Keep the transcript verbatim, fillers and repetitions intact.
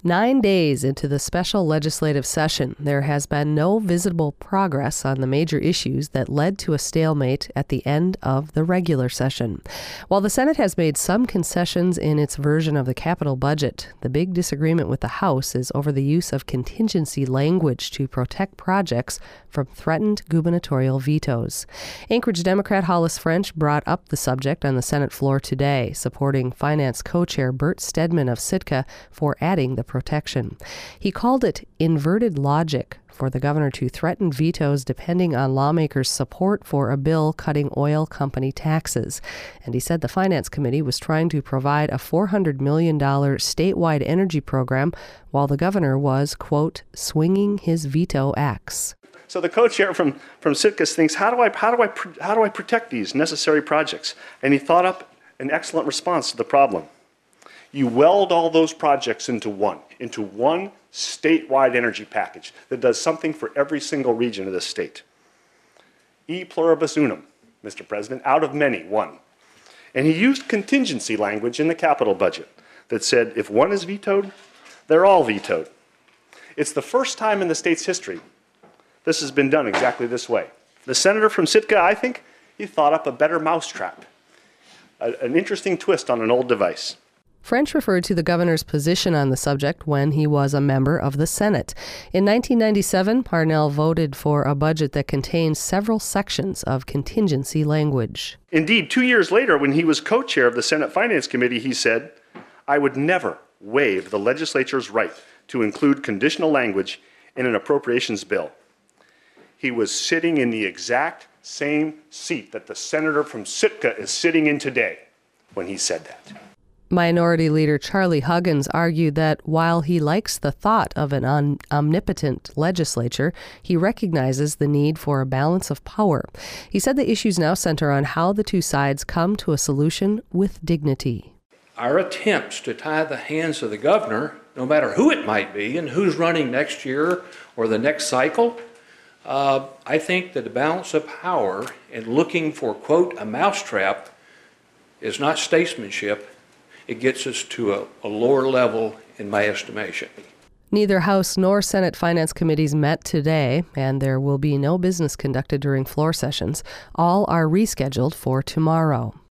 Nine days into the special legislative session, there has been no visible progress on the major issues that led to a stalemate at the end of the regular session. While the Senate has made some concessions in its version of the capital budget, the big disagreement with the House is over the use of contingency language to protect projects from threatened gubernatorial vetoes. Anchorage Democrat Hollis French brought up the subject on the Senate floor today, supporting Finance co-chair Bert Stedman of Sitka for adding the protection. He called it inverted logic for the governor to threaten vetoes depending on lawmakers' support for a bill cutting oil company taxes. And he said the Finance Committee was trying to provide a four hundred million dollars statewide energy program while the governor was, quote, swinging his veto axe. So the co-chair from, from Sitka thinks, how do I how do I how do I protect these necessary projects? And he thought up an excellent response to the problem. You weld all those projects into one, into one statewide energy package that does something for every single region of the state. E pluribus unum, Mister President, out of many, one. And he used contingency language in the capital budget that said if one is vetoed, they're all vetoed. It's the first time in the state's history this has been done exactly this way. The senator from Sitka, I think, he thought up a better mousetrap, a, an interesting twist on an old device. French referred to the governor's position on the subject when he was a member of the Senate. In nineteen ninety-seven, Parnell voted for a budget that contained several sections of contingency language. Indeed, two years later, when he was co-chair of the Senate Finance Committee, he said, I would never waive the legislature's right to include conditional language in an appropriations bill. He was sitting in the exact same seat that the senator from Sitka is sitting in today when he said that. Minority Leader Charlie Huggins argued that while he likes the thought of an om- omnipotent legislature, he recognizes the need for a balance of power. He said the issues now center on how the two sides come to a solution with dignity. Our attempts to tie the hands of the governor, no matter who it might be and who's running next year or the next cycle, uh, I think that the balance of power and looking for, quote, a mousetrap is not statesmanship. It gets us to a, a lower level in my estimation. Neither House nor Senate Finance Committees met today, and there will be no business conducted during floor sessions. All are rescheduled for tomorrow.